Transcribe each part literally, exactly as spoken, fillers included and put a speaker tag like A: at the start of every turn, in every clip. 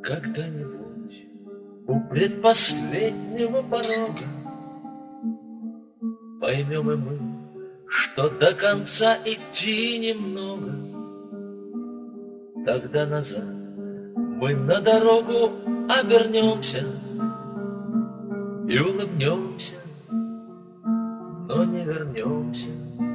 A: Когда-нибудь у предпоследнего порога поймем и мы, что до конца идти немного. Тогда назад мы на дорогу обернемся и улыбнемся, но не вернемся.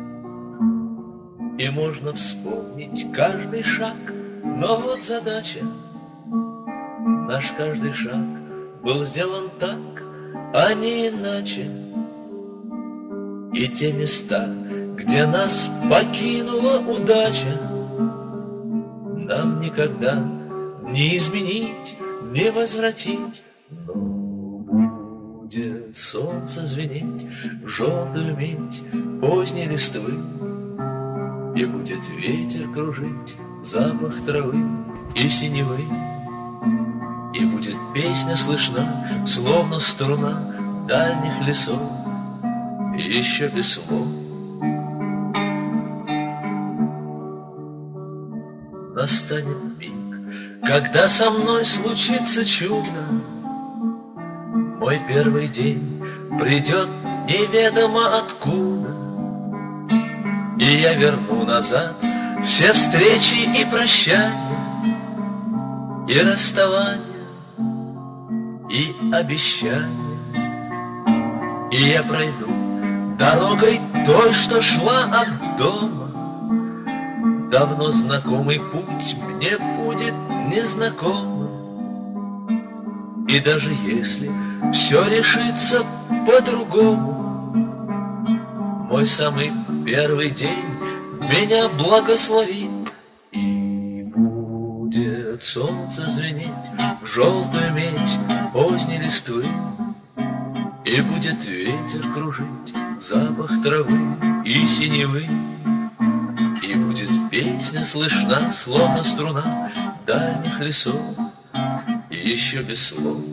A: И можно вспомнить каждый шаг, но вот задача: наш каждый шаг был сделан так, а не иначе. И те места, где нас покинула удача, нам никогда не изменить, не возвратить. Но будет солнце звенеть желтую медь поздней листвы, и будет ветер кружить запах травы и синевы, и будет песня слышна, словно струна дальних лесов, и еще без слов. Настанет миг, когда со мной случится чудо. Мой первый день придет неведомо откуда, и я верну назад все встречи и прощания, и расставания, и обещания. И я пройду дорогой той, что шла от дома. Давно знакомый путь мне будет незнакомым. И даже если все решится по-другому, мой самый первый день меня благословит. И будет солнце звенеть в желтую медь поздней листвы, и будет ветер кружить запах травы и синевы, и будет песня слышна, словно струна дальних лесов, и еще без слов.